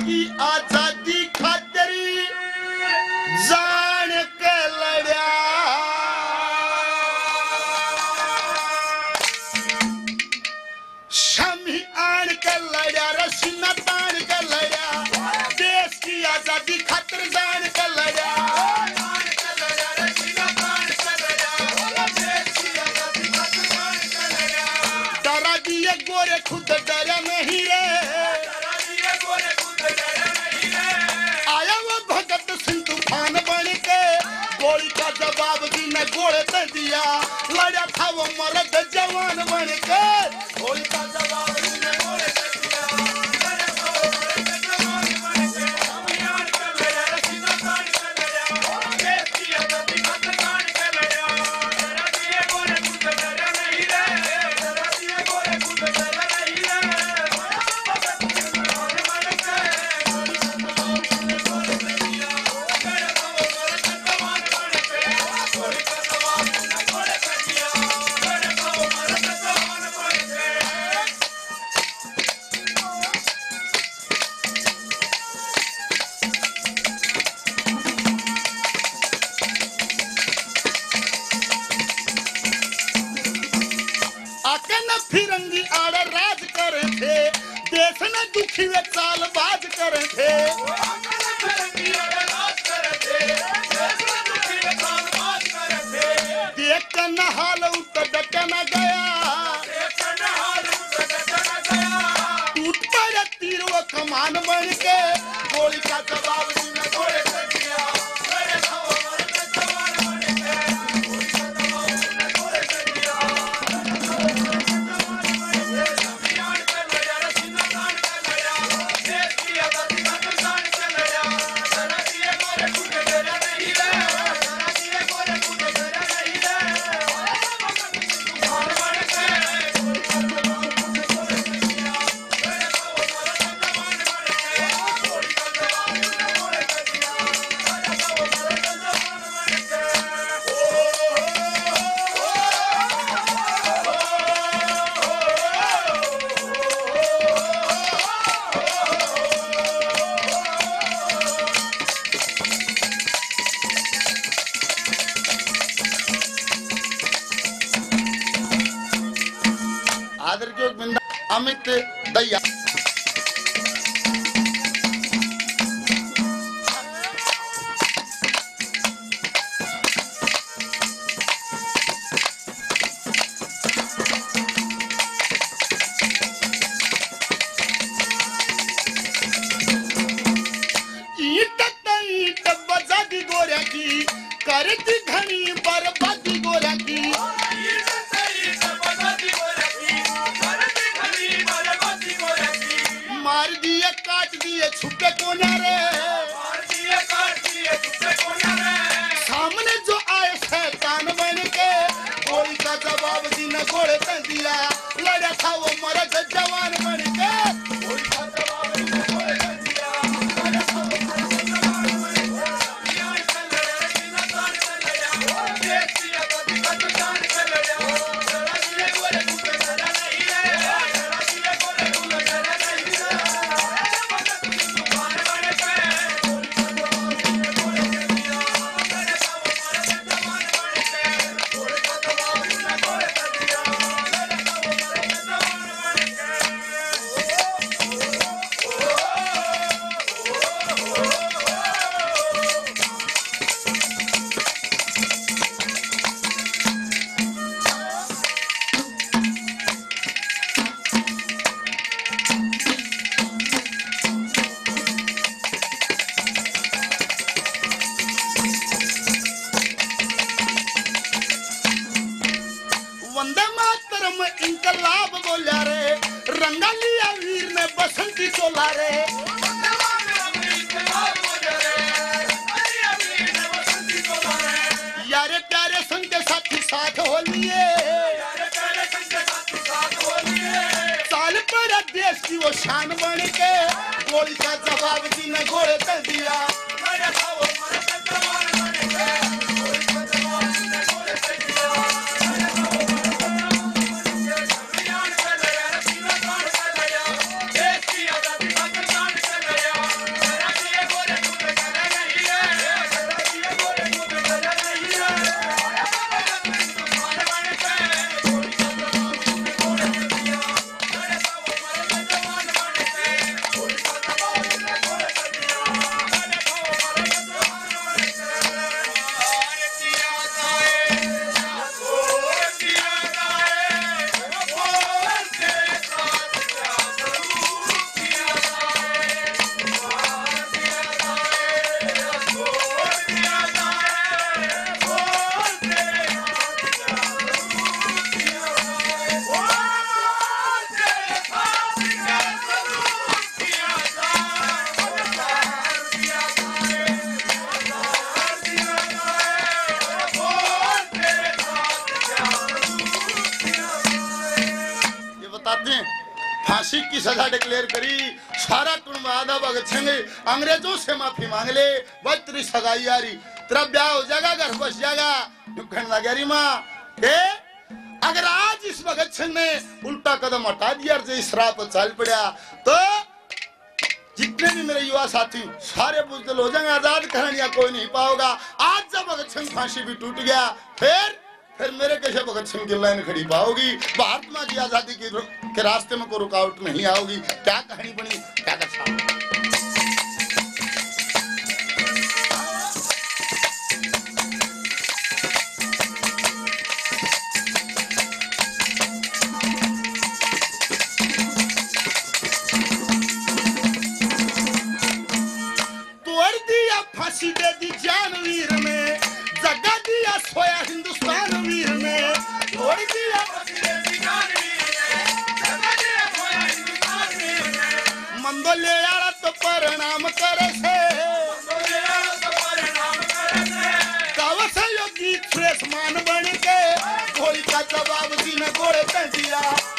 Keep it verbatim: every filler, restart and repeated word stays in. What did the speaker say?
की आजादी खातरी जान के लड़या शमी आन के लड़या रसीना तान के लड़या देश की आजादी खातर जान के लड़या डरा दिए गोरे खुद डरा नहीं रे आया वो भगत सिंह तूफान बन के गोली का जवाब दी न गोले दे दिया लड़ा था वो मर्द जवान बन के गोली का जवाब दी न गोले दे दिया लड़ा था वो मर्द जवान बन के अभियान कर लड़ा रसीना तान कर लड़ा देश की आजादी खातिर तान कर लड़ा डरा दिए गोरे खुद डरा नहीं रे डरा दिए गोरे खुद डरा नहीं रे भगत सिंह तूफान बन के फिरंगी आड़े राज करे थे देश ने दुखी वे चाल बाज करे थे देख के न हाल उत डट न गया टूट पड़े तीर वो कमान बन के गोली का जवाब न गोले दे दिया आदर के बिंदा अमित दैया ईट ईट बजादी गोऱ्या की करती घनी बर्बादी गोऱ्या की मार दिए काट दिए छुपे कोना रे मार दिए काट दिए छुपे कोना रे सामने जो आए शैतान बन के गोली का जवाब दी न गोले दे दिया लड़ा था वो मर्द जवान बन के गोली का जवाब दी न गोले दे दिया लड़ा था वो मर्द जवान बन के अभियान कर लड़ा रसीना तान कर लड़ा देश की आजादी खातिर तान कर लड़ा डरा दिए गोरे खुद डरा नहीं रे डरा दिए गोरे खुद डरा नहीं रे वंदे मातरम इंकलाब बोला रे रंगा लिया वीर ने बसंती चोला रे वंदे मातरम इंकलाब बोला रे लिया वीर ने बसंती चोला रे यारे प्यारे संग के साथी साथ हो लिए यारे प्यारे संग के साथी साथ हो लिए साल पर देश की वो शान बन के गोली का जवाब दी न गोले दे दिया लड़ा था वो मर्द जवान बन के गोली का जवाब दी न गोले दे दिया अभियान कर लड़ा रसीना तान कर लड़ा देश की आजादी खातिर तान कर लड़ा डिक्लेयर करी सारा कुंड आधा भगत सिंह अंग्रेजों से माफी मांग ले, बस तेरी सगाई आ रही, तेरा ब्याह हो जाएगा, घर बस जाएगा। कहने लगा री माँ के अगर आज इस भगत सिंह ने उल्टा कदम हटा दिया और इस राह पर चल पड़ा तो जितने भी मेरे युवा साथी सारे बुजदिल हो जाएंगे, आजाद कराने कोई नहीं पाओगा। आज जब भगत सिंह फांसी भी टूट गया फिर फिर मेरे कैसे भगत सिंह की लाइन खड़ी पाओगी, भारत माँ की आजादी के, के रास्ते में कोई रुकावट नहीं आओगी। क्या कहानी बनी, क्या दशा। फांसी दे दी जान वीर ने, जगा दिया सोया हिंदुस्तान वीर ने, तोड़ दिया मंदो ले आड़ा तो परिणाम करे से, कावस योगी सुरेश मान बन के गोली का जवाब दी ने गोले कर दिया।